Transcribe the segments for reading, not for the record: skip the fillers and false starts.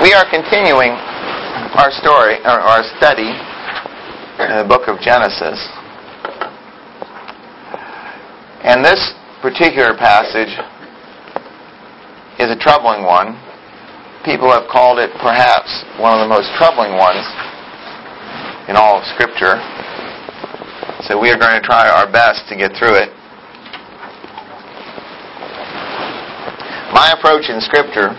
We are continuing our story, or our study in the book of Genesis. And this particular passage is a troubling one. People have called it perhaps one of the most troubling ones in all of Scripture. So we are going to try our best to get through it. My approach in Scripture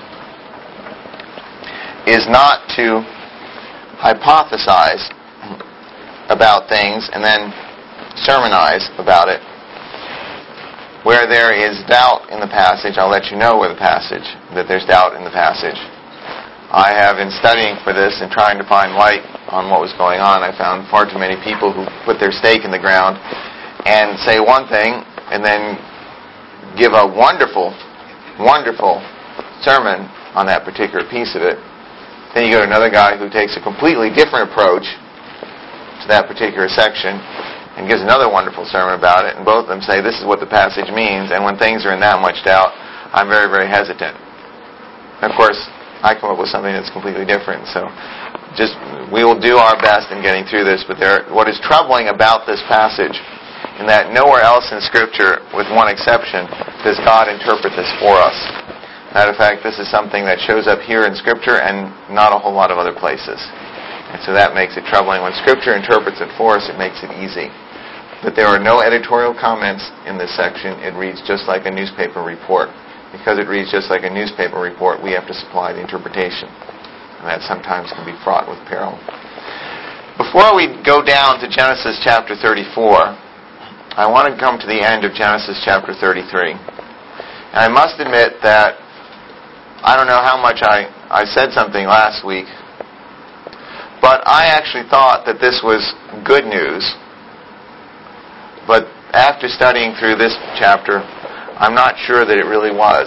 is not to hypothesize about things and then sermonize about it. Where there is doubt in the passage, I'll let you know that there's doubt in the passage. I have, in studying for this and trying to find light on what was going on, I found far too many people who put their stake in the ground and say one thing and then give a wonderful, wonderful sermon on that particular piece of it. Then you go to another guy who takes a completely different approach to that particular section and gives another wonderful sermon about it, and both of them say this is what the passage means, and when things are in that much doubt, I'm very, very hesitant. And of course, I come up with something that's completely different. So we will do our best in getting through this, but what is troubling about this passage in that nowhere else in Scripture, with one exception, does God interpret this for us. Matter of fact, this is something that shows up here in Scripture and not a whole lot of other places. And so that makes it troubling. When Scripture interprets it for us, it makes it easy. But there are no editorial comments in this section. It reads just like a newspaper report. Because it reads just like a newspaper report, we have to supply the interpretation. And that sometimes can be fraught with peril. Before we go down to Genesis chapter 34, I want to come to the end of Genesis chapter 33. And I must admit that I don't know how much I said something last week, but I actually thought that this was good news. But after studying through this chapter, I'm not sure that it really was.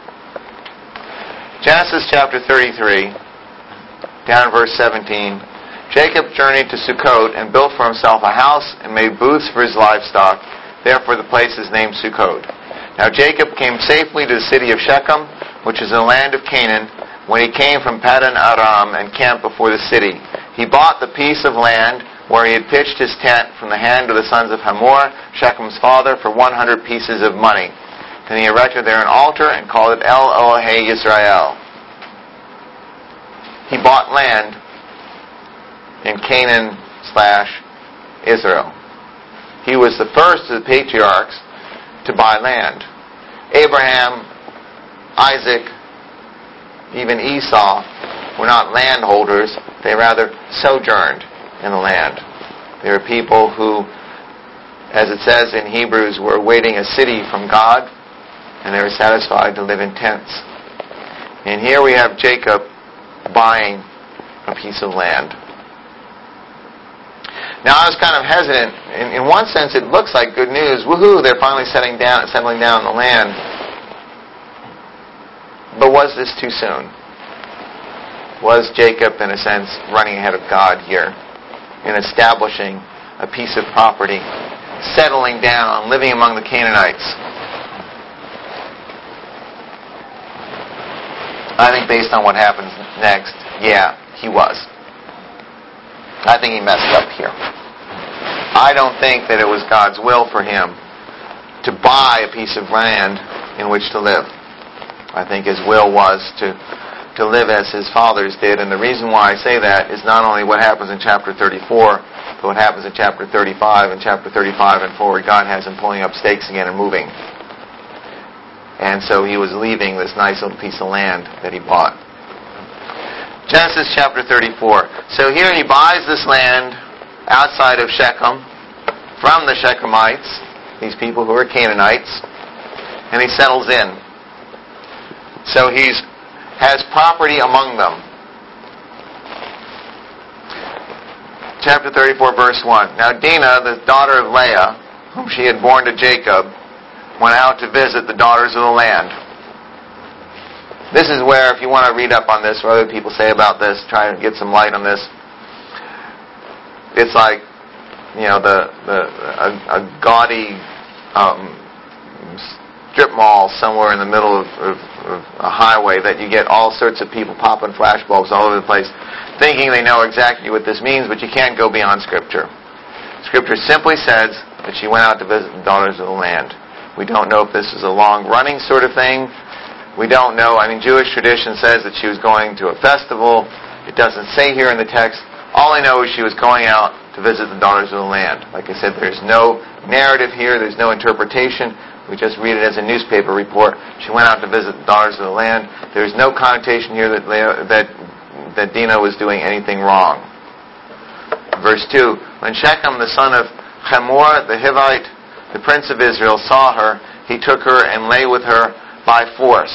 Genesis chapter 33, down verse 17. Jacob journeyed to Sukkot and built for himself a house and made booths for his livestock. Therefore the place is named Sukkot. Now Jacob came safely to the city of Shechem, which is in the land of Canaan, when he came from Paddan Aram and camped before the city. He bought the piece of land where he had pitched his tent from the hand of the sons of Hamor, Shechem's father, for 100 pieces of money. Then he erected there an altar and called it El Elohe Yisrael. He bought land in Canaan/Israel. He was the first of the patriarchs to buy land. Abraham, Isaac, even Esau were not landholders. They rather sojourned in the land. They were people who, as it says in Hebrews, were awaiting a city from God, and they were satisfied to live in tents. And here we have Jacob buying a piece of land. Now I was kind of hesitant. In one sense it looks like good news. Woohoo, they're finally settling down in the land. But was this too soon? Was Jacob, in a sense, running ahead of God here in establishing a piece of property, settling down, living among the Canaanites? I think based on what happens next, yeah, he was. I think he messed up here. I don't think that it was God's will for him to buy a piece of land in which to live. I think his will was to live as his fathers did. And the reason why I say that is not only what happens in chapter 34, but what happens in chapter 35. In chapter 35 and forward, God has him pulling up stakes again and moving. And so he was leaving this nice little piece of land that he bought. Genesis chapter 34. So here he buys this land outside of Shechem from the Shechemites, these people who are Canaanites, and he settles in. So he has property among them. Chapter 34, verse 1. Now Dinah, the daughter of Leah, whom she had borne to Jacob, went out to visit the daughters of the land. This is where, if you want to read up on this, what other people say about this, try to get some light on this. It's like, a gaudy strip mall somewhere in the middle of a highway that you get all sorts of people popping flashbulbs all over the place, thinking they know exactly what this means, but you can't go beyond Scripture. Scripture simply says that she went out to visit the daughters of the land. We don't know if this is a long-running sort of thing. We don't know. Jewish tradition says that she was going to a festival. It doesn't say here in the text. All I know is she was going out to visit the daughters of the land. Like I said, there's no narrative here. There's no interpretation. We just read it as a newspaper report. She went out to visit the daughters of the land. There's no connotation here that Dinah was doing anything wrong. Verse 2, when Shechem, the son of Hamor the Hivite, the prince of Israel, saw her, he took her and lay with her by force.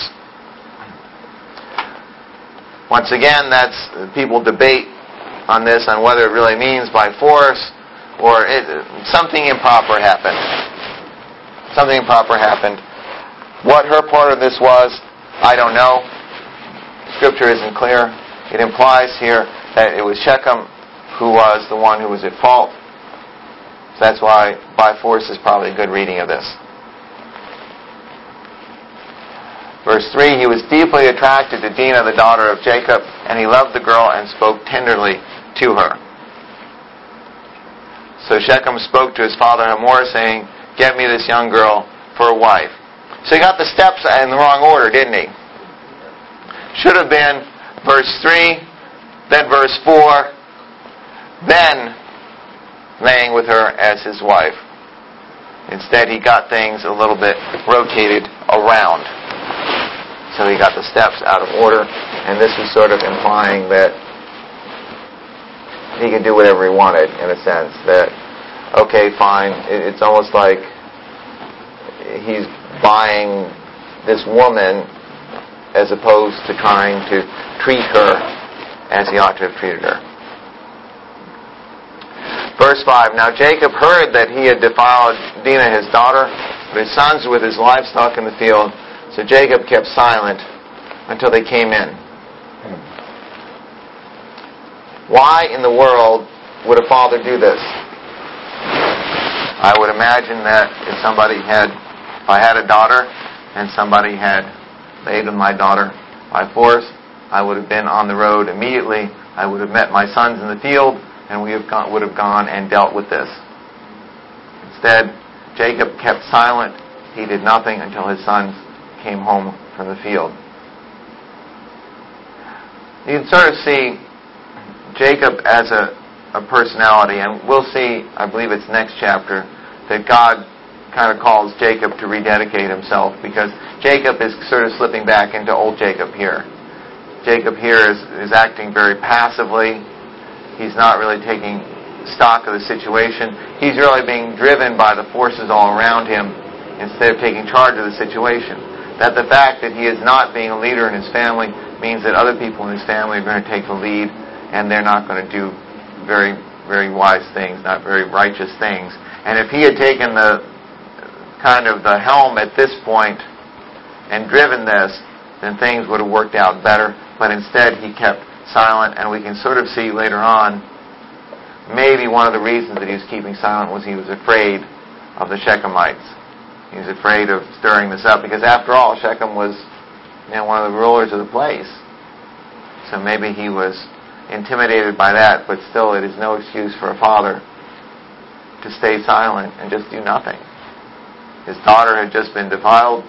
Once again, people debate on this, on whether it really means by force or something improper happened. Something improper happened. What her part of this was, I don't know. Scripture isn't clear. It implies here that it was Shechem who was the one who was at fault. So that's why by force is probably a good reading of this. Verse 3, he was deeply attracted to Dinah, the daughter of Jacob, and he loved the girl and spoke tenderly to her. So Shechem spoke to his father Hamor, saying, get me this young girl for a wife. So he got the steps in the wrong order, didn't he? Should have been verse 3, then verse 4, then laying with her as his wife. Instead, he got things a little bit rotated around. So he got the steps out of order, and this is sort of implying that he could do whatever he wanted, in a sense. That, okay, fine, it's almost like he's buying this woman as opposed to trying to treat her as he ought to have treated her. Verse 5, now Jacob heard that he had defiled Dinah his daughter, but his sons were with his livestock in the field. So Jacob kept silent until they came in. Why in the world would a father do this? I would imagine that if I had a daughter and somebody had laid with my daughter by force, I would have been on the road immediately. I would have met my sons in the field, and we would have gone and dealt with this. Instead, Jacob kept silent. He did nothing until his sons came home from the field. You can sort of see Jacob as a personality, and we'll see, I believe it's next chapter, that God kind of calls Jacob to rededicate himself, because Jacob is sort of slipping back into old Jacob here. Jacob here is acting very passively. He's not really taking stock of the situation. He's really being driven by the forces all around him instead of taking charge of the situation. That the fact that he is not being a leader in his family means that other people in his family are going to take the lead, and they're not going to do very, very wise things, not very righteous things. And if he had taken the helm at this point and driven this, then things would have worked out better. But instead he kept silent, and we can sort of see later on, maybe one of the reasons that he was keeping silent was he was afraid of the Shechemites. He was afraid of stirring this up, because after all, Shechem was one of the rulers of the place. So maybe he was intimidated by that, but still it is no excuse for a father to stay silent and just do nothing. His daughter had just been defiled.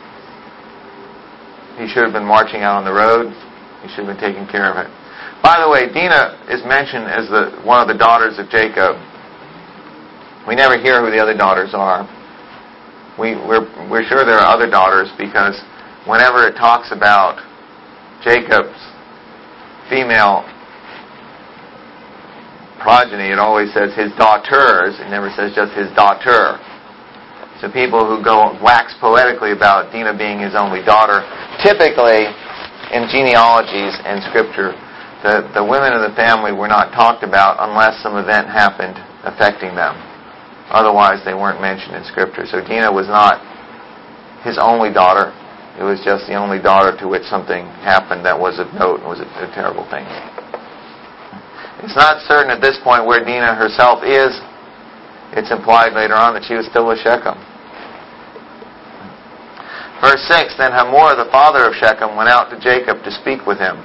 He should have been marching out on the road. He should have been taking care of it. By the way, Dinah is mentioned as one of the daughters of Jacob. We never hear who the other daughters are. We're sure there are other daughters, because whenever it talks about Jacob's female progeny, it always says his daughters. It never says just his daughter. So people who go wax poetically about Dinah being his only daughter, typically in genealogies and Scripture, the women of the family were not talked about unless some event happened affecting them. Otherwise, they weren't mentioned in Scripture. So Dinah was not his only daughter. It was just the only daughter to which something happened that was of note and was a terrible thing. It's not certain at this point where Dinah herself is. It's implied later on that she was still with Shechem. Verse 6, Then Hamor, the father of Shechem, went out to Jacob to speak with him.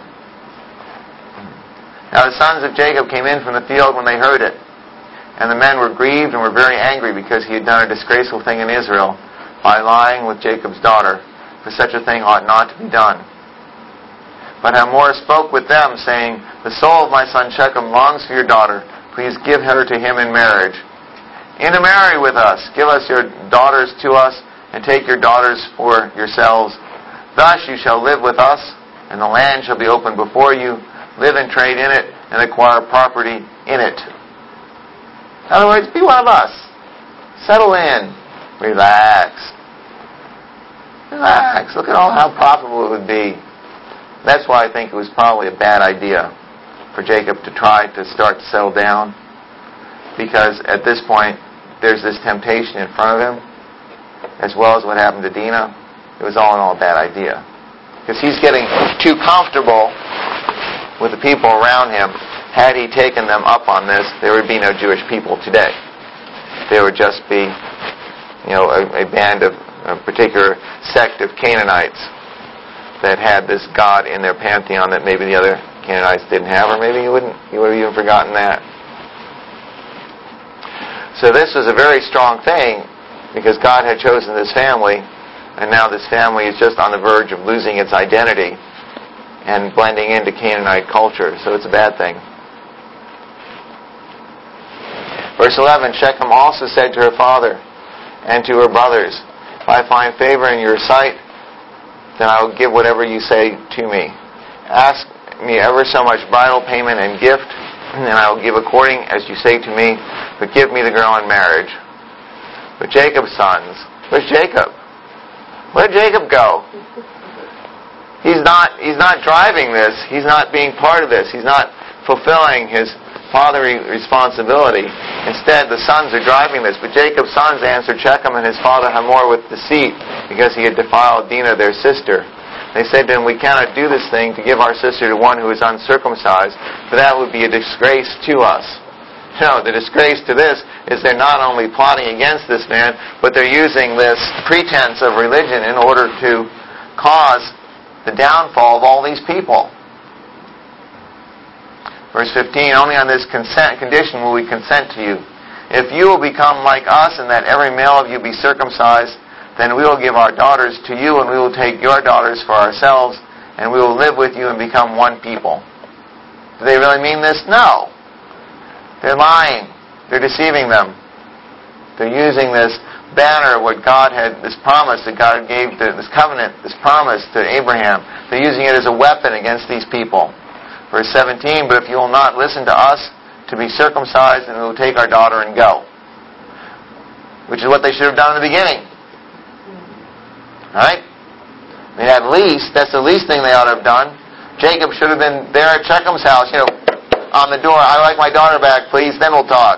Now the sons of Jacob came in from the field when they heard it. And the men were grieved and were very angry because he had done a disgraceful thing in Israel by lying with Jacob's daughter, for such a thing ought not to be done. But Hamor spoke with them, saying, The soul of my son Shechem longs for your daughter. Please give her to him in marriage. Intermarry with us. Give us your daughters to us, and take your daughters for yourselves. Thus you shall live with us, and the land shall be open before you. Live and trade in it, and acquire property in it. In other words, be one of us. Settle in. Relax. Relax. Look at how profitable it would be. That's why I think it was probably a bad idea for Jacob to try to start to settle down. Because at this point, there's this temptation in front of him, as well as what happened to Dinah. It was all in all a bad idea. Because he's getting too comfortable with the people around him. Had he taken them up on this, there would be no Jewish people today. There would just be, a band of a particular sect of Canaanites that had this god in their pantheon that maybe the other Canaanites didn't have, or maybe he would have even forgotten that. So this was a very strong thing, because God had chosen this family, and now this family is just on the verge of losing its identity and blending into Canaanite culture. So it's a bad thing. Verse 11, Shechem also said to her father and to her brothers, If I find favor in your sight, then I will give whatever you say to me. Ask me ever so much bridal payment and gift, and I will give according as you say to me, but give me the girl in marriage. But Jacob's sons, where's Jacob? Where'd Jacob go? He's not driving this. He's not being part of this. He's not fulfilling his fatherly responsibility. Instead, the sons are driving this. But Jacob's sons answered Shechem and his father Hamor with deceit, because he had defiled Dinah, their sister. They said to him, We cannot do this thing to give our sister to one who is uncircumcised, for that would be a disgrace to us. No, the disgrace to this is they're not only plotting against this man, but they're using this pretense of religion in order to cause the downfall of all these people. Verse 15, Only on this condition will we consent to you. If you will become like us, and that every male of you be circumcised, then we will give our daughters to you, and we will take your daughters for ourselves, and we will live with you and become one people. Do they really mean this? No. They're lying. They're deceiving them. They're using this banner, what God had, this promise that God gave, this covenant, this promise to Abraham. They're using it as a weapon against these people. Verse 17, But if you will not listen to us to be circumcised, then we will take our daughter and go. Which is what they should have done in the beginning. Right? I mean, at least, that's the least thing they ought to have done. Jacob should have been there at Shechem's house, on the door. I like my daughter back, please, then we'll talk.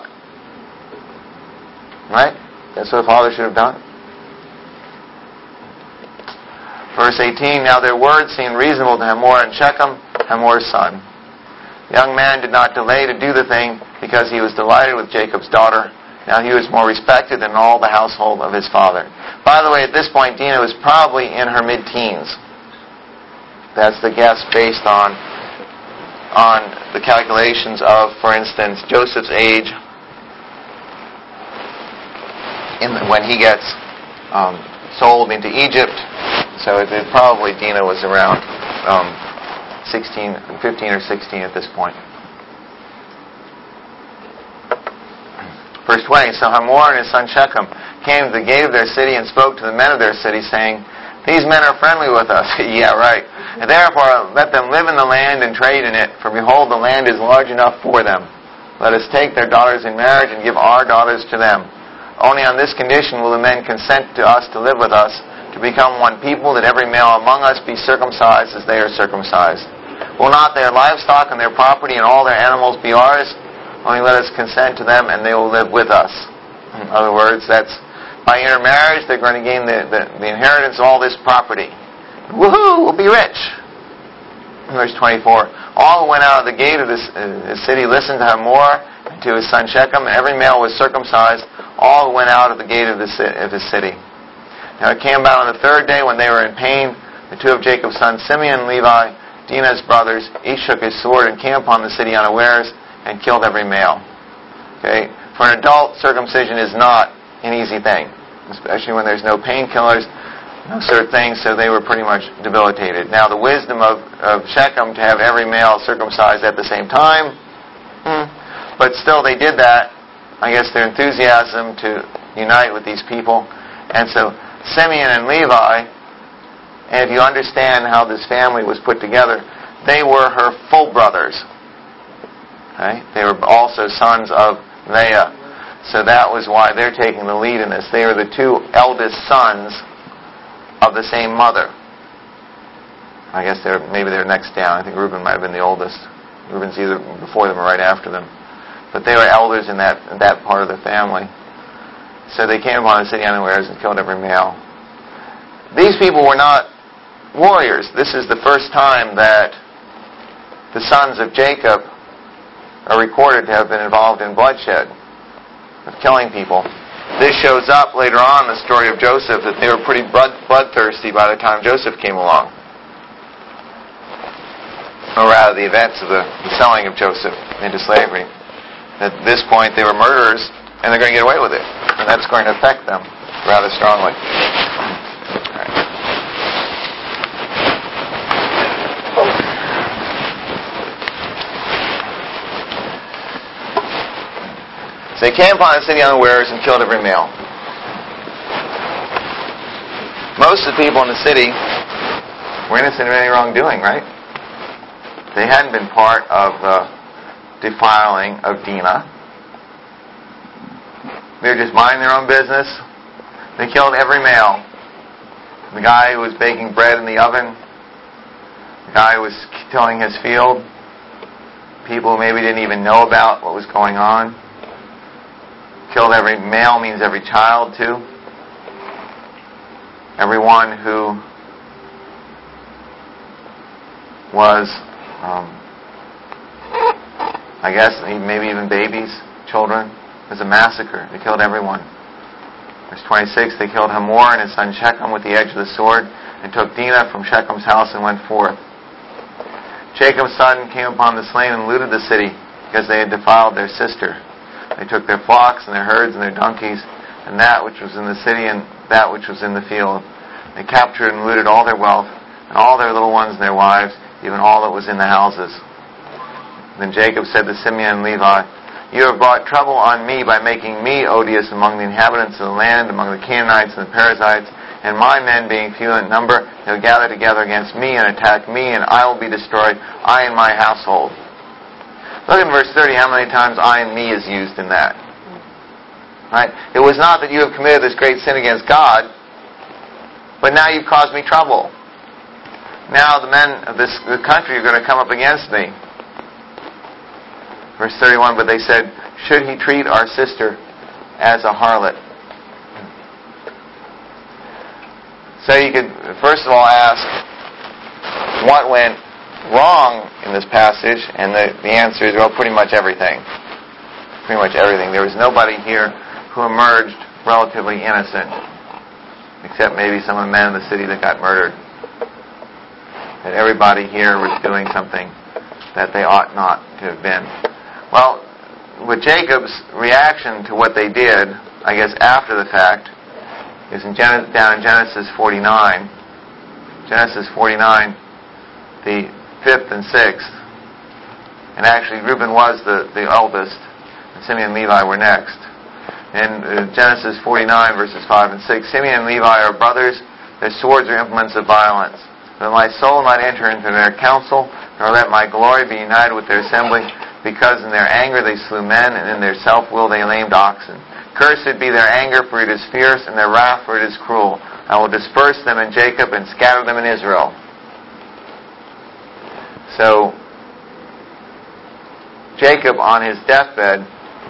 Right? That's what a father should have done. Verse 18, Now their words seemed reasonable to Hamor and Shechem, Hamor's son. The young man did not delay to do the thing, because he was delighted with Jacob's daughter. Now he was more respected than all the household of his father. By the way, at this point, Dinah was probably in her mid-teens. That's the guess based on the calculations of, for instance, Joseph's age when he gets sold into Egypt. So probably Dinah was around 15 or 16 at this point. Verse 20, So Hamor and his son Shechem came to the gate of their city and spoke to the men of their city, saying, These men are friendly with us. Yeah, right. And therefore let them live in the land and trade in it, for behold, the land is large enough for them. Let us take their daughters in marriage and give our daughters to them. Only on this condition will the men consent to us to live with us, to become one people, that every male among us be circumcised as they are circumcised. Will not their livestock and their property and all their animals be ours? Only let us consent to them, and they will live with us. In other words, that's by intermarriage, they're going to gain the inheritance of all this property. Woohoo! We'll be rich. Verse 24. All who went out of the gate of the city listened to Hamor and to his son Shechem, and every male was circumcised. All who went out of the gate of the city. Now it came about on the third day when they were in pain, the two of Jacob's sons, Simeon and Levi, Dinah's brothers, each took his sword and came upon the city unawares and killed every male. Okay? For an adult, circumcision is not an easy thing, especially when there's no painkillers, no sort of things, so they were pretty much debilitated. Now the wisdom of Shechem to have every male circumcised at the same time, but still they did that. I guess their enthusiasm to unite with these people. And so Simeon and Levi, and if you understand how this family was put together, they were her full brothers. Okay? They were also sons of Leah. So that was why they're taking the lead in this. They were the two eldest sons of the same mother. I guess maybe they're next down. I think Reuben might have been the oldest. Reuben's either before them or right after them. But they were elders in that part of the family. So they came upon the city unawares and killed every male. These people were not warriors. This is the first time that the sons of Jacob are recorded to have been involved in bloodshed, of killing people. This shows up later on in the story of Joseph, that they were pretty bloodthirsty by the time Joseph came along. Or rather, the events of the selling of Joseph into slavery. At this point, they were murderers, and they're going to get away with it. And that's going to affect them rather strongly. All right. So they came upon the city unawares and killed every male. Most of the people in the city were innocent of any wrongdoing, right? They hadn't been part of the defiling of Dinah. They were just minding their own business. They killed every male. The guy who was baking bread in the oven, the guy who was tilling his field, people who maybe didn't even know about what was going on. Killed every male means every child too. Everyone who was I guess maybe even babies, children. It was a massacre. They killed everyone. Verse 26, they killed Hamor and his son Shechem with the edge of the sword and took Dinah from Shechem's house and went forth. Jacob's son came upon the slain and looted the city because they had defiled their sister. They took their flocks and their herds and their donkeys and that which was in the city and that which was in the field. They captured and looted all their wealth and all their little ones and their wives, even all that was in the houses. Then Jacob said to Simeon and Levi, "You have brought trouble on me by making me odious among the inhabitants of the land, among the Canaanites and the Perizzites, and my men being few in number, they'll gather together against me and attack me, and I will be destroyed, I and my household." Look in verse 30 how many times "I and me" is used in that. Right? It was not that you have committed this great sin against God, but now you've caused me trouble. Now the men of the country are going to come up against me. Verse 31, but they said, "Should he treat our sister as a harlot?" So you could first of all ask, what went wrong in this passage? And the answer is, well, pretty much everything. Pretty much everything. There was nobody here who emerged relatively innocent, except maybe some of the men in the city that got murdered. And everybody here was doing something that they ought not to have been. Well, with Jacob's reaction to what they did, I guess after the fact, is down in Genesis 49. Genesis 49, the 5th and 6th. And actually, Reuben was the eldest, and Simeon and Levi were next. In Genesis 49, verses 5 and 6, Simeon and Levi are brothers, their swords are implements of violence. Let my soul not enter into their counsel, nor let my glory be united with their assembly, because in their anger they slew men, and in their self-will they lamed oxen. Cursed be their anger, for it is fierce, and their wrath, for it is cruel. I will disperse them in Jacob and scatter them in Israel. So, Jacob on his deathbed,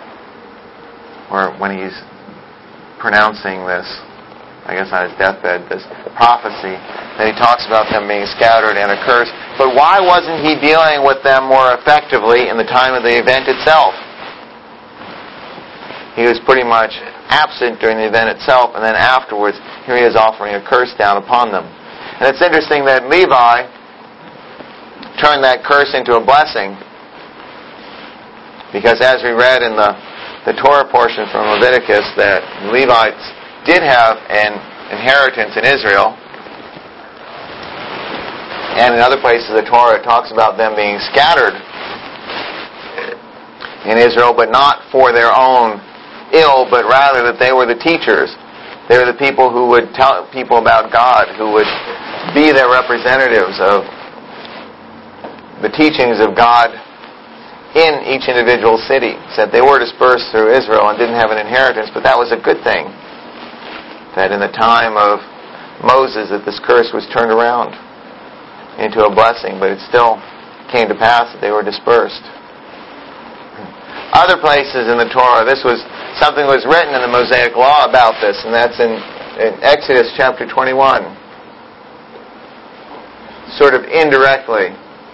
or when he's pronouncing this, I guess on his deathbed, this prophecy, that he talks about them being scattered and accursed. But why wasn't he dealing with them more effectively in the time of the event itself? He was pretty much absent during the event itself, and then afterwards, here he is offering a curse down upon them. And it's interesting that Levi turned that curse into a blessing, because as we read in the Torah portion from Leviticus, that Levites did have an inheritance in Israel, and in other places of the Torah it talks about them being scattered in Israel, but not for their own ill, but rather that they were the teachers. They were the people who would tell people about God, who would be their representatives of the teachings of God in each individual city. It said they were dispersed through Israel and didn't have an inheritance, but that was a good thing. That in the time of Moses, that this curse was turned around into a blessing, but it still came to pass that they were dispersed. Other places in the Torah, something was written in the Mosaic Law about this, and that's in Exodus chapter 21. Sort of indirectly.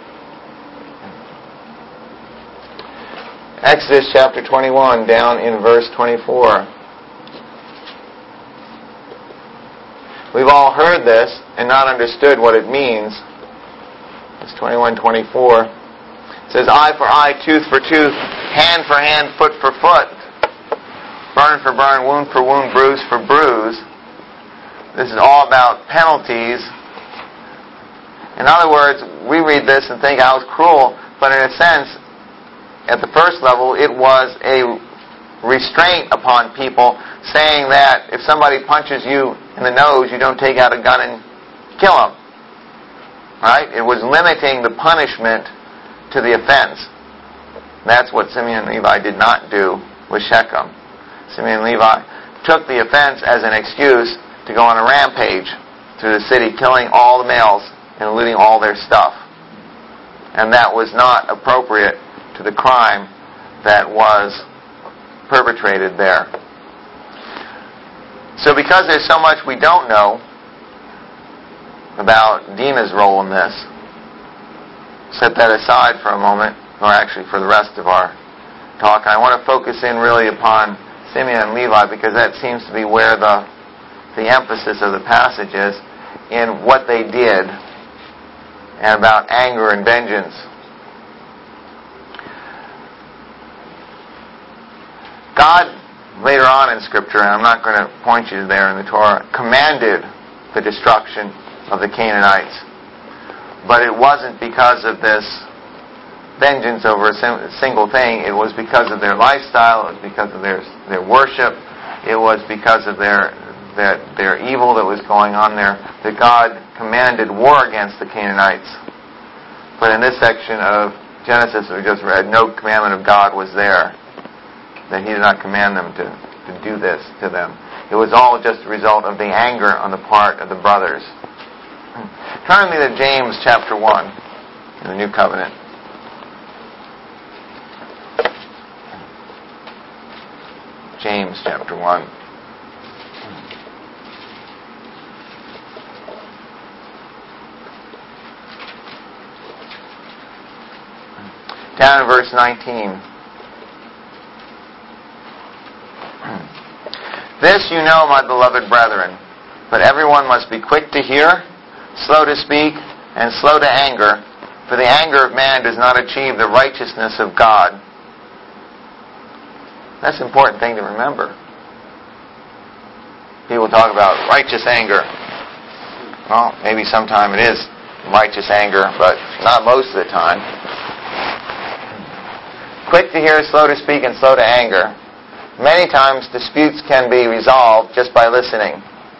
Exodus chapter 21, down in verse 24. We've all heard this and not understood what it means. It's 21:24. It says, eye for eye, tooth for tooth, hand for hand, foot for foot, burn for burn, wound for wound, bruise for bruise. This is all about penalties. In other words, we read this and think, I was cruel, but in a sense, at the first level, it was a restraint upon people, saying that if somebody punches you in the nose, you don't take out a gun and kill them. Right? It was limiting the punishment to the offense. That's what Simeon and Levi did not do with Shechem. Simeon and Levi took the offense as an excuse to go on a rampage through the city, killing all the males and looting all their stuff. And that was not appropriate to the crime that was perpetrated there. So because there's so much we don't know about Dinah's role in this, set that aside for a moment, or actually for the rest of our talk. I want to focus in really upon Simeon and Levi, because that seems to be where the emphasis of the passage is, in what they did and about anger and vengeance. God, later on in Scripture, and I'm not going to point you there in the Torah, commanded the destruction of the Canaanites. But it wasn't because of this vengeance over a single thing. It was because of their lifestyle. It was because of their worship. It was because of their evil that was going on there, that God commanded war against the Canaanites. But in this section of Genesis we just read, no commandment of God was there, that He did not command them to do this to them. It was all just a result of the anger on the part of the brothers. Turn with me to James chapter 1 in the New Covenant. James chapter 1. Down in verse 19. This you know, my beloved brethren, but everyone must be quick to hear, slow to speak, and slow to anger, for the anger of man does not achieve the righteousness of God. That's an important thing to remember. People talk about righteous anger. Well, maybe sometime it is righteous anger, but not most of the time. Quick to hear, slow to speak, and slow to anger. Many times disputes can be resolved just by listening.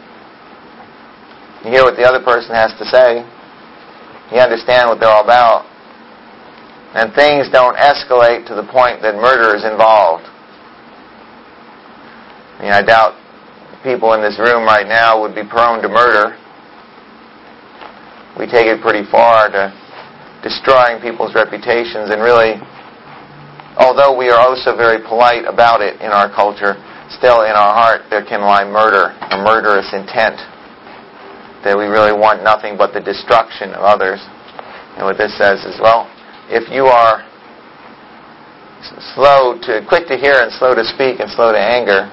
You hear what the other person has to say. You understand what they're all about. And things don't escalate to the point that murder is involved. I doubt people in this room right now would be prone to murder. We take it pretty far to destroying people's reputations, and really, although we are also very polite about it in our culture, still in our heart there can lie murder, a murderous intent, that we really want nothing but the destruction of others. And what this says is, well, if you are quick to hear and slow to speak and slow to anger,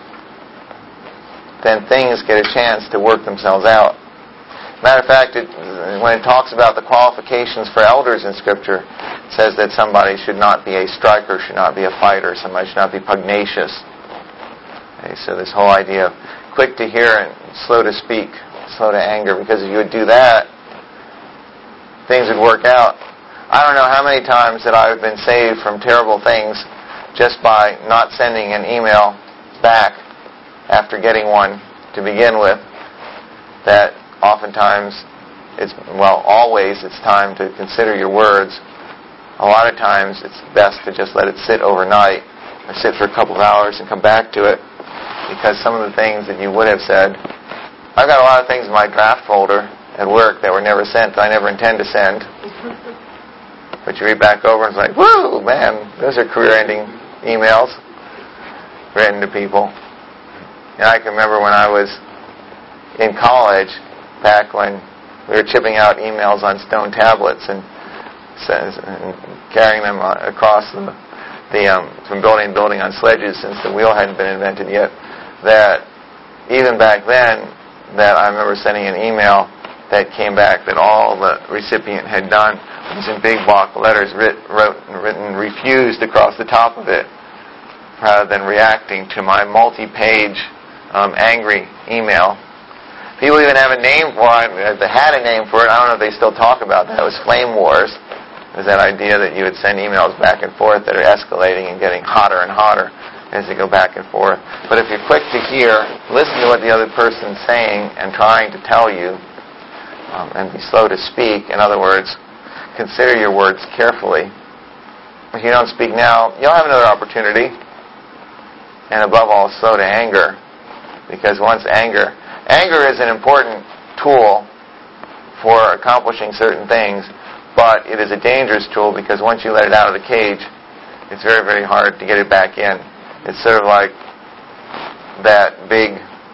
then things get a chance to work themselves out. Matter of fact, when it talks about the qualifications for elders in Scripture, it says that somebody should not be a striker, should not be a fighter, somebody should not be pugnacious. Okay, so this whole idea of quick to hear and slow to speak, slow to anger, because if you would do that, things would work out. I don't know how many times that I've been saved from terrible things just by not sending an email back after getting one to begin with, that oftentimes, always it's time to consider your words. A lot of times it's best to just let it sit overnight or sit for a couple of hours and come back to it, because some of the things that you would have said, I've got a lot of things in my draft folder at work that were never sent, that I never intend to send. But you read back over and it's like, whoo, man, those are career-ending emails written to people. And I can remember when I was in college, back when we were chipping out emails on stone tablets and carrying them across from building to building on sledges, since the wheel hadn't been invented yet, that even back then, that I remember sending an email that came back that all the recipient had done was in big block letters written refused across the top of it, rather than reacting to my multi-page angry email. People even have a name for it. They had a name for it. I don't know if they still talk about that. It was flame wars. It was that idea that you would send emails back and forth that are escalating and getting hotter and hotter as they go back and forth. But if you're quick to hear, listen to what the other person's saying and trying to tell you, and be slow to speak. In other words, consider your words carefully. If you don't speak now, you'll have another opportunity. And above all, slow to anger. Because once anger is an important tool for accomplishing certain things, but it is a dangerous tool because once you let it out of the cage, it's very, very hard to get it back in. It's sort of like that big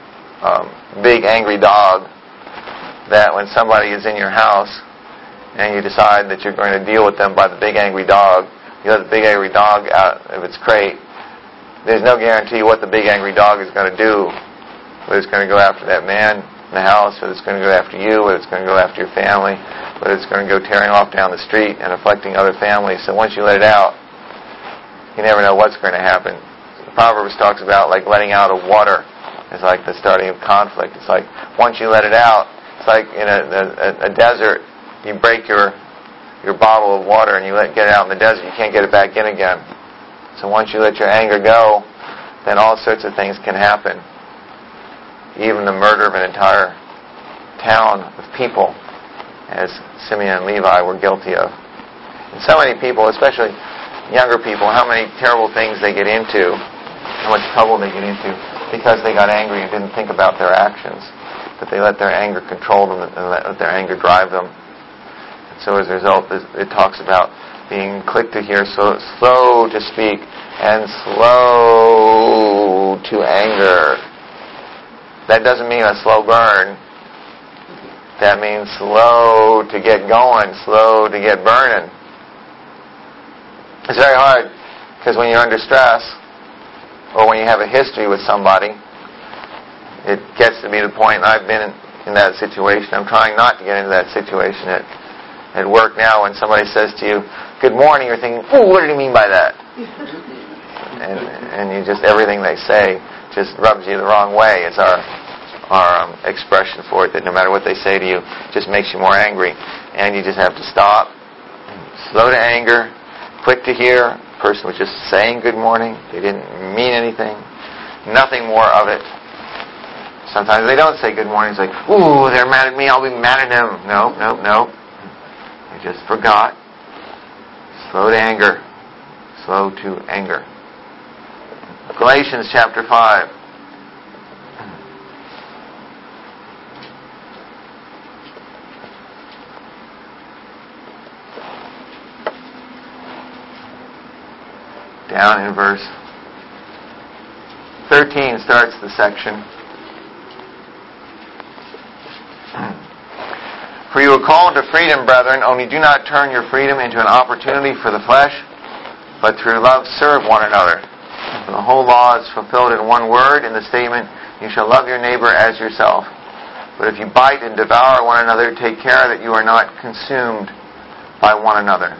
angry dog, that when somebody is in your house and you decide that you're going to deal with them by the big angry dog, you let the big angry dog out of its crate, there's no guarantee what the big angry dog is going to do. Whether it's going to go after that man in the house, whether it's going to go after you, whether it's going to go after your family, whether it's going to go tearing off down the street and afflicting other families. So once you let it out, you never know what's going to happen. The Proverbs talks about like letting out of water. It's like the starting of conflict. It's like once you let it out, it's like in a desert, you break your bottle of water and you get it out in the desert, you can't get it back in again. So once you let your anger go, then all sorts of things can happen. Even the murder of an entire town of people, as Simeon and Levi were guilty of. And so many people, especially younger people, how many terrible things they get into, how much trouble they get into, because they got angry and didn't think about their actions. But they let their anger control them and let their anger drive them. And so as a result, it talks about being quick to hear, slow to speak, and slow to anger. That doesn't mean a slow burn. That means slow to get going, slow to get burning. It's very hard, because when you're under stress, or when you have a history with somebody, it gets to be the point, and I've been in that situation. I'm trying not to get into that situation at work now. When somebody says to you, good morning, you're thinking, ooh, what did he mean by that? and you just, everything they say just rubs you the wrong way. It's our expression for it, that no matter what they say to you, it just makes you more angry. And you just have to stop, slow to anger, quick to hear. The person was just saying good morning. They didn't mean anything. Nothing more of it. Sometimes they don't say good morning. It's like, ooh, they're mad at me, I'll be mad at them. No. They just forgot. Slow to anger. Slow to anger. Galatians chapter 5. Down in verse 13 starts the section. For you are called to freedom, brethren, only do not turn your freedom into an opportunity for the flesh, but through love serve one another. For the whole law is fulfilled in one word, in the statement, you shall love your neighbor as yourself. But if you bite and devour one another, take care that you are not consumed by one another.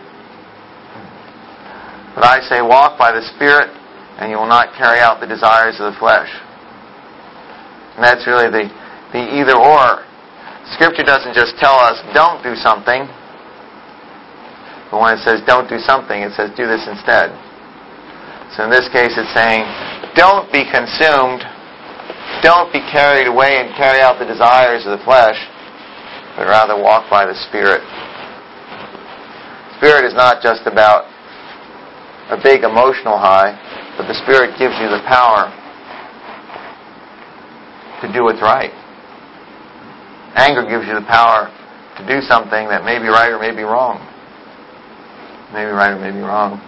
But I say, walk by the Spirit, and you will not carry out the desires of the flesh. And that's really the either or. Scripture doesn't just tell us, don't do something. But when it says don't do something, it says do this instead. So in this case it's saying, don't be consumed, don't be carried away and carry out the desires of the flesh, but rather walk by the Spirit. Spirit is not just about a big emotional high, but the Spirit gives you the power to do what's right. Anger gives you the power to do something that may be right or may be wrong. Maybe right or maybe wrong.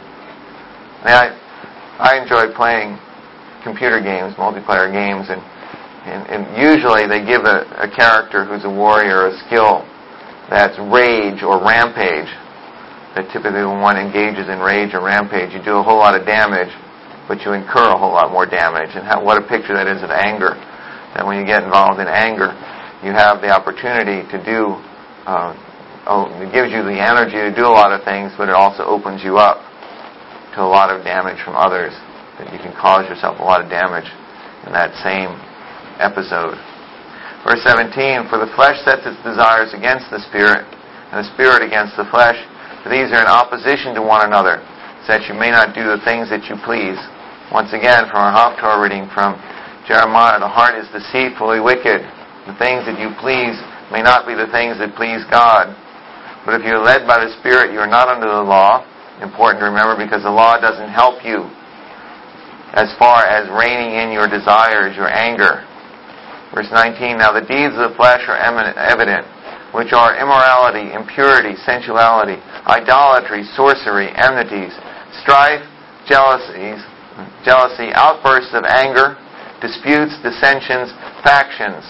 I enjoy playing computer games, multiplayer games, and usually they give a character who's a warrior a skill that's rage or rampage. That typically when one engages in rage or rampage, you do a whole lot of damage, but you incur a whole lot more damage. And what a picture that is of anger. That when you get involved in anger, you have the opportunity to do, it gives you the energy to do a lot of things, but it also opens you up to a lot of damage from others. That you can cause yourself a lot of damage in that same episode. Verse 17, for the flesh sets its desires against the Spirit, and the Spirit against the flesh, for these are in opposition to one another, so that you may not do the things that you please. Once again, from our Haftorah reading from Jeremiah, the heart is deceitfully wicked. The things that you please may not be the things that please God. But if you are led by the Spirit, you are not under the law. Important to remember, because the law doesn't help you as far as reining in your desires, your anger. Verse 19, now the deeds of the flesh are evident, which are immorality, impurity, sensuality, idolatry, sorcery, enmities, strife, jealousy, outbursts of anger, disputes, dissensions, factions,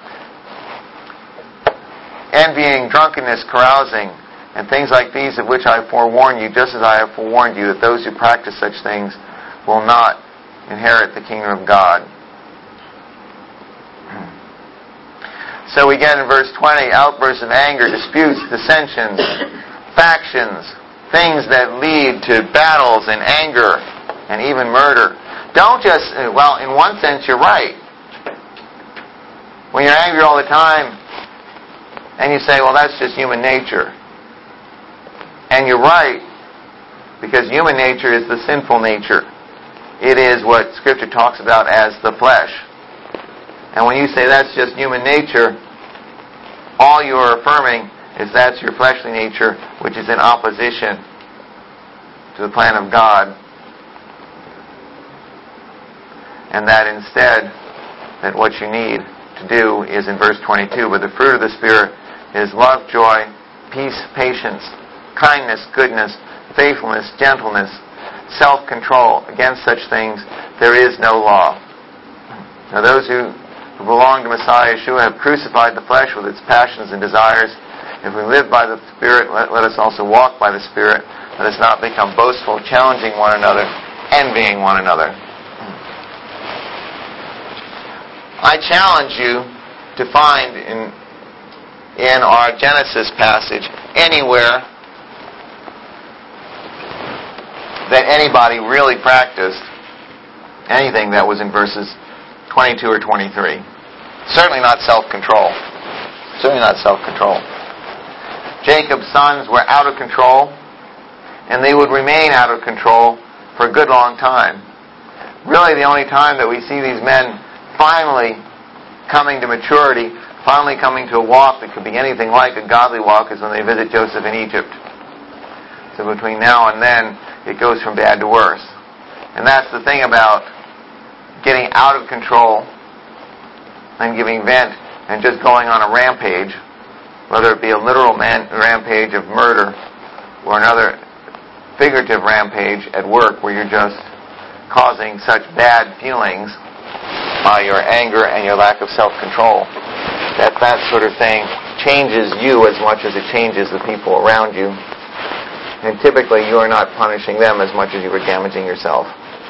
envying, drunkenness, carousing, and things like these, of which I forewarn you, just as I have forewarned you, that those who practice such things will not inherit the kingdom of God. So we get in verse 20, outbursts of anger, disputes, dissensions, factions, things that lead to battles and anger and even murder. Don't just, well, in one sense you're right. When you're angry all the time and you say, well, that's just human nature. And you're right, because human nature is the sinful nature. It is what Scripture talks about as the flesh. And when you say that's just human nature, all you're affirming is that's your fleshly nature, which is in opposition to the plan of God. And that instead, that what you need to do is in verse 22, but the fruit of the Spirit is love, joy, peace, patience, kindness, goodness, faithfulness, gentleness, self-control. Against such things there is no law. Now those who belong to Messiah Yeshua have crucified the flesh with its passions and desires. If we live by the Spirit, let us also walk by the Spirit. Let us not become boastful, challenging one another, envying one another. I challenge you to find in our Genesis passage anywhere that anybody really practiced anything that was in verses 22 or 23. Certainly not self-control. Certainly not self-control. Jacob's sons were out of control, and they would remain out of control for a good long time. Really, the only time that we see these men finally coming to maturity, finally coming to a walk that could be anything like a godly walk, is when they visit Joseph in Egypt. So between now and then, it goes from bad to worse. And that's the thing about getting out of control and giving vent and just going on a rampage, whether it be a literal rampage of murder or another figurative rampage at work where you're just causing such bad feelings by your anger and your lack of self-control, that sort of thing changes you as much as it changes the people around you. And typically you are not punishing them as much as you were damaging yourself.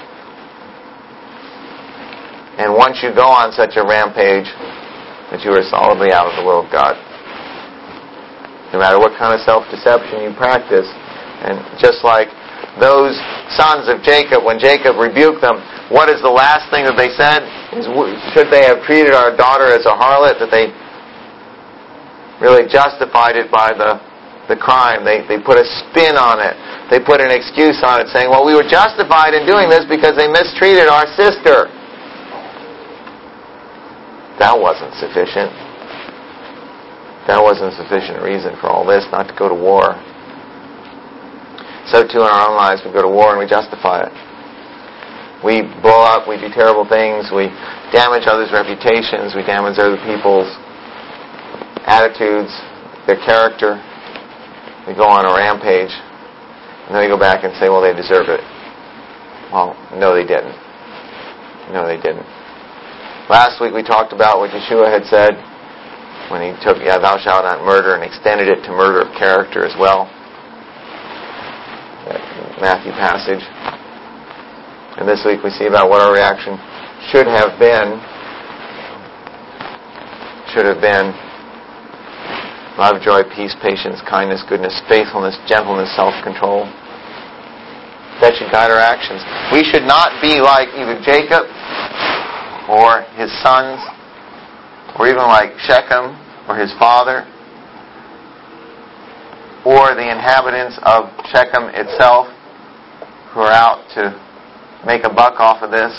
And once you go on such a rampage, that you are solidly out of the will of God. No matter what kind of self-deception you practice. And just like those sons of Jacob, when Jacob rebuked them, what is the last thing that they said? Should they have treated our daughter as a harlot? That they really justified it by the crime. They put a spin on it. They put an excuse on it, saying, well, we were justified in doing this because they mistreated our sister. That wasn't sufficient. That wasn't sufficient reason for all this, not to go to war. So too in our own lives, we go to war and we justify it. We blow up, we do terrible things, we damage others' reputations, we damage other people's attitudes, their character. We go on a rampage, and then we go back and say, well, they deserve it. Well, no, they didn't. No, they didn't. Last week we talked about what Yeshua had said when he took, thou shalt not murder, and extended it to murder of character as well. That Matthew passage. And this week we see about what our reaction should have been. Love, joy, peace, patience, kindness, goodness, faithfulness, gentleness, self-control. That should guide our actions. We should not be like either Jacob or his sons, or even like Shechem or his father, or the inhabitants of Shechem itself who are out to make a buck off of this.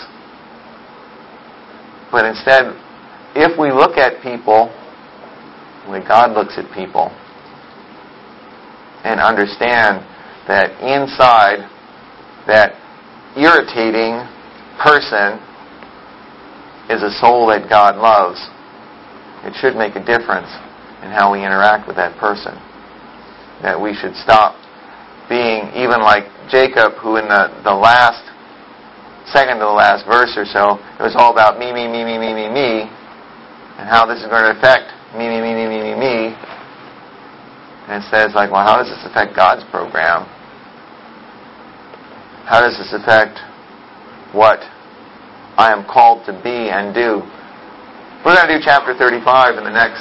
But instead, if we look at people the way God looks at people, and understand that inside that irritating person is a soul that God loves, it should make a difference in how we interact with that person. That we should stop being even like Jacob, who in the second to the last verse or so, it was all about me, and how this is going to affect me. And it says, like, well, how does this affect God's program? How does this affect what I am called to be and do? We're going to do chapter 35 in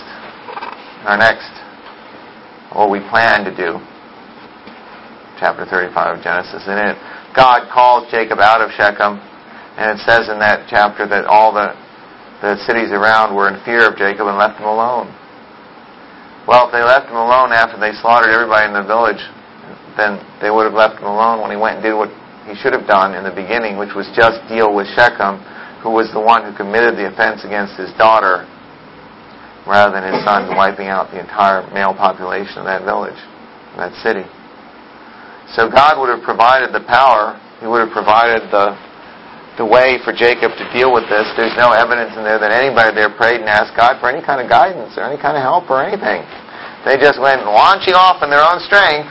what we plan to do. Chapter 35 of Genesis. In it, God calls Jacob out of Shechem, and it says in that chapter that all the cities around were in fear of Jacob and left him alone. Well, if they left him alone after they slaughtered everybody in the village, then they would have left him alone when he went and did what he should have done in the beginning, which was just deal with Shechem, who was the one who committed the offense against his daughter, rather than his sons wiping out the entire male population of that village, that city. So God would have provided the power. He would have provided the way for Jacob to deal with this. There's no evidence in there that anybody there prayed and asked God for any kind of guidance or any kind of help or anything. They just went launching off in their own strength,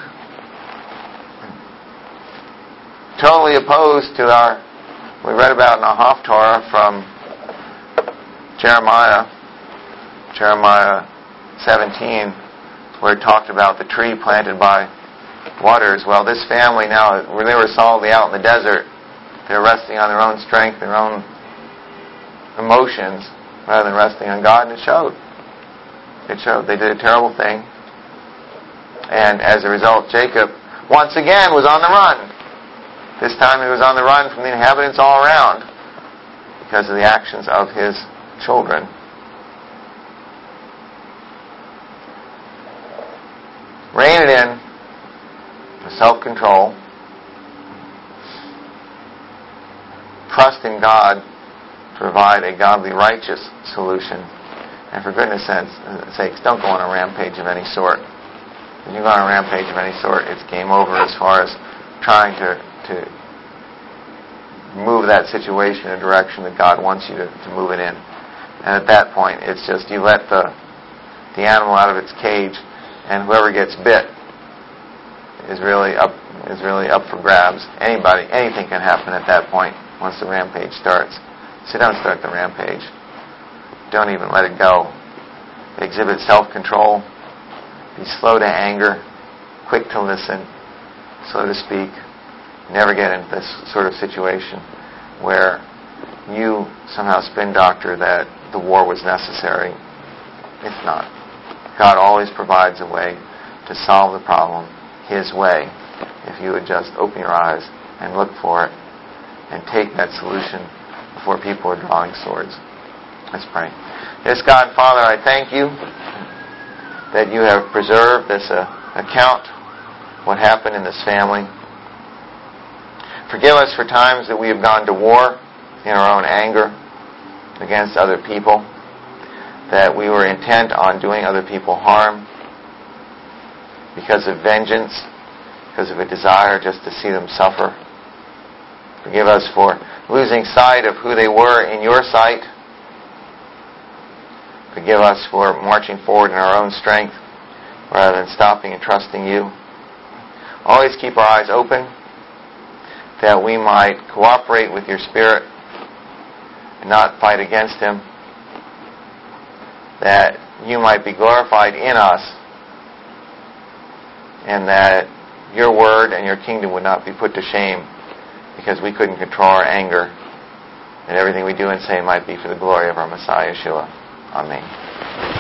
totally opposed to we read about in our Haftarah from Jeremiah 17, where it talked about the tree planted by waters. Well, this family now, where they were solidly out in the desert, they're resting on their own strength, their own emotions, rather than resting on God, and it showed. It showed. They did a terrible thing. And as a result, Jacob, once again, was on the run. This time he was on the run from the inhabitants all around because of the actions of his children. Rein it in with self-control. Trust in God to provide a godly, righteous solution. And for goodness sakes, don't go on a rampage of any sort. When you go on a rampage of any sort, it's game over as far as trying to move that situation in a direction that God wants you to move it in. And at that point, it's just you let the animal out of its cage, and whoever gets bit is really up for grabs. Anything can happen at that point once the rampage starts. So don't start the rampage. Don't even let it go. Exhibit self-control. Be slow to anger, quick to listen, so to speak, never get into this sort of situation where you somehow spin doctor that the war was necessary. It's not. God always provides a way to solve the problem His way, if you would just open your eyes and look for it and take that solution before people are drawing swords. Let's pray. Yes, God, Father, I thank you that you have preserved this account, what happened in this family. Forgive us for times that we have gone to war in our own anger against other people, that we were intent on doing other people harm because of vengeance, because of a desire just to see them suffer. Forgive us for losing sight of who they were in your sight. Forgive us for marching forward in our own strength rather than stopping and trusting you. Always keep our eyes open that we might cooperate with your Spirit and not fight against Him, that you might be glorified in us, and that your word and your kingdom would not be put to shame because we couldn't control our anger, and everything we do and say might be for the glory of our Messiah, Yeshua. Amen.